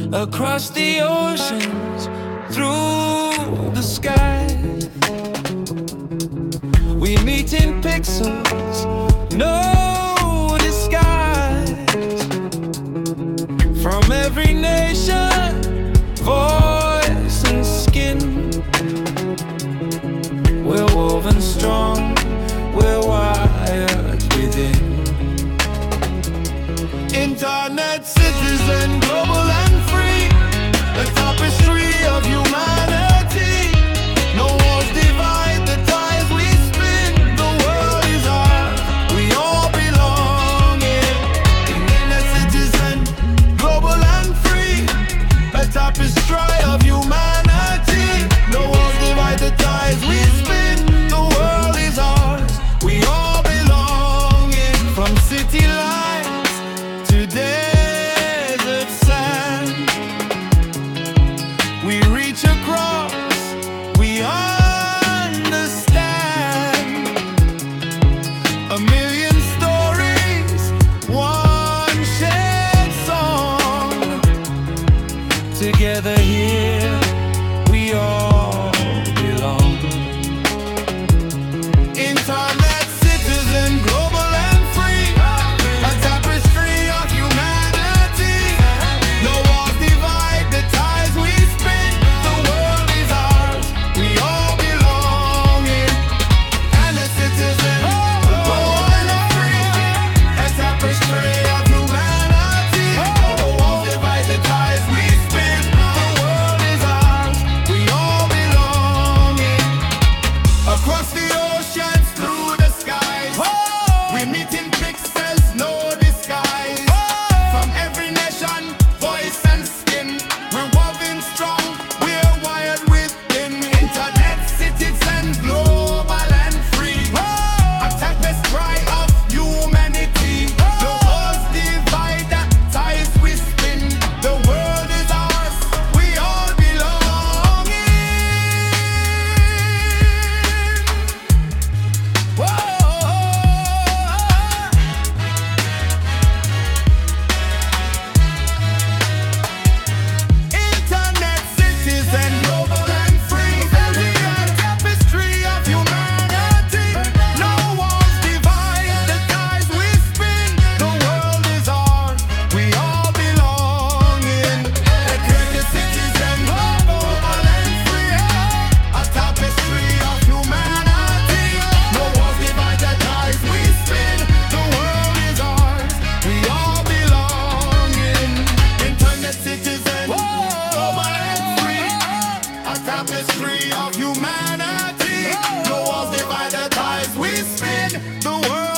across the oceans, through the sky. We meet in pixels, no disguise. From every nation, voice and skin, we're woven strong, we're wired within. Internet citizen, global and free, the tapestry of humanity. No walls divide the ties we spin. The world is ours, we all belong in. Internet citizen, global and free, a tapestry of humanity. No walls divide the ties we spin. The world is ours, we all belong in. From city lights to desert sand, we reach across, we understand. A million stories, one shared song. Together here, we all belong. Internet citizen, global and free, a tapestry of humanity. No walls divide the ties we spin. The world is ours, we all belong in. And a citizen, global and free, a tapestry of humanity. No walls divide the ties we spin. The world is ours, we all belong in. Across the oceans, through the skies, we meet in pixels, no disguise. From every nation, voice and skin, we're woven strong, we're wired within. Internet citizen, global and free, a tapestry of humanity. The walls divide the ties we spin. The world is ours, we all belong in. Internet citizen, global and free, we are tapestry of humanity. No walls divide the ties we spin. The world is ours, we all belong in. A creative citizen, global and free, a tapestry of humanity. No walls divide the ties we spin. The world is ours, we all belong in. Internet citizen, global and free, a tapestry of humanity. No walls divide the ties we spin. The world